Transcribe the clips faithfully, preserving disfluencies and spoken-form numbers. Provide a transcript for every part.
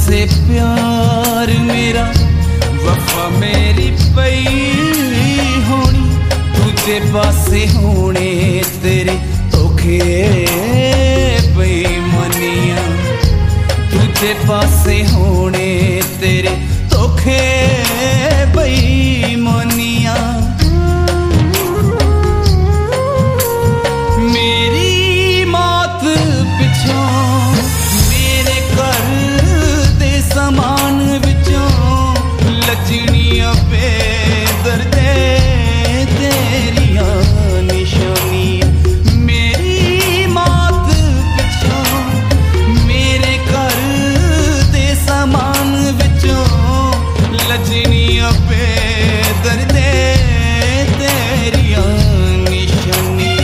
पासे प्यार मेरा वफा मेरी पई होनी, दूजे पासे होने तेरे धोखे बेईमानियां, दूजे पासे होने तेरे धोखे बेईमानियां। मेरी मौत पिछों मेरे घर दे समान विचों लजनियां पे दर्दे तेरियां निशानियां। मेरी मौत पिछों मेरे घर दे समान विचों लजनियां पे दर्दे तेरियां निशानियां।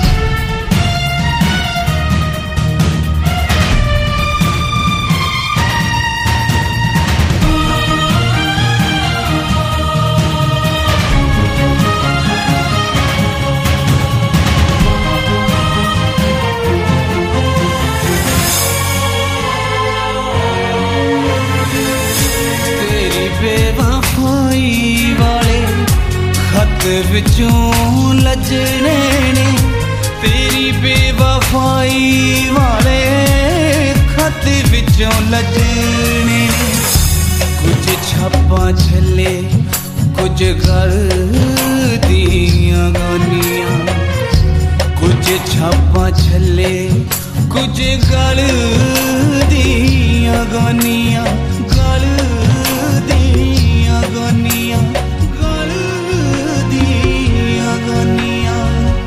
बेवफाई वाले खत विचों लजने ने, तेरी बेवफाई वाले खत विचों लजने ने। कुछ छापां छले कुछ घर दियां गानियां, कुछ छापां छले कुछ गल दियां गानियां, गल दियां गानियां, गल दियां गानियां।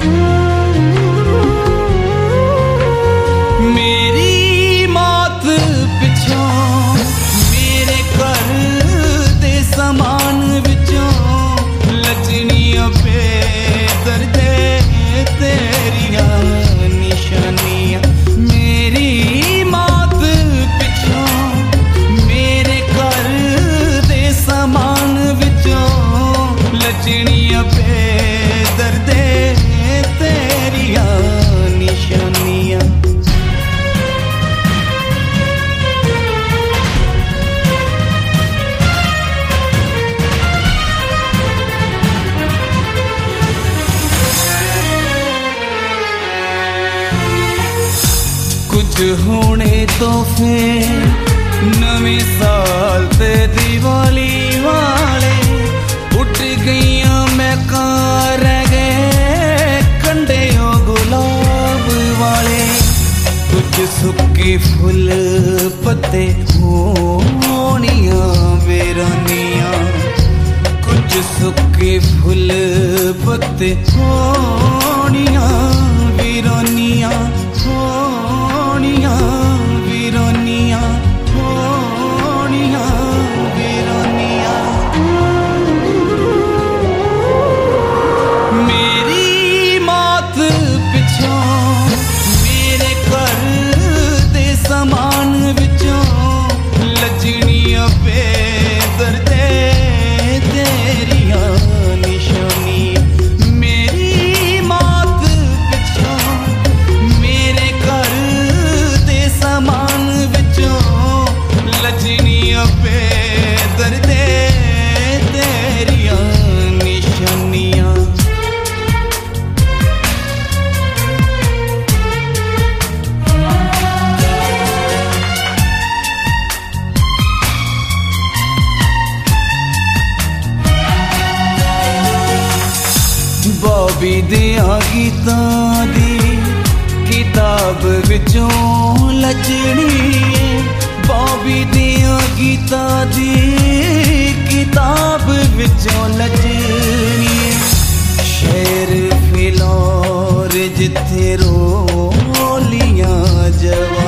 मेरी मौत पिछों मेरे घर दे समान विचों लजनियां पे दर्दे तेरियां निशानियां। मेरी मौत पिछों मेरे घर दे समान विचों लजनियां पे दर्दे तेरियां निशानियां। कुछ होने तोहफे नवे साल ते दिवाली वाले, उठ गईयां महकां रह गए कंडे ओ गुलाब वाले। कुछ सुक्के फुल पत्ते होनियां वीरानियां, कुछ सुक्के फुल पत्ते होनियां वीरानियां, होनियां वीरानियां, होनियां वीरानियां। मेरी मौत पिछों मेरे घर दे समान विचों लजनियां पे दर्दे तेरियां निशानियां। मेरी मौत पिछों मेरे घर दे समान विचों लजनियां पे दर्दे तेरियां निशानियां। बॉबी दियां गीतां दी किताब विचों लजनी, बॉबी दियां गीतां दी किताब विचों लजनी। शेर फिलौर जिथे रोलियां जवां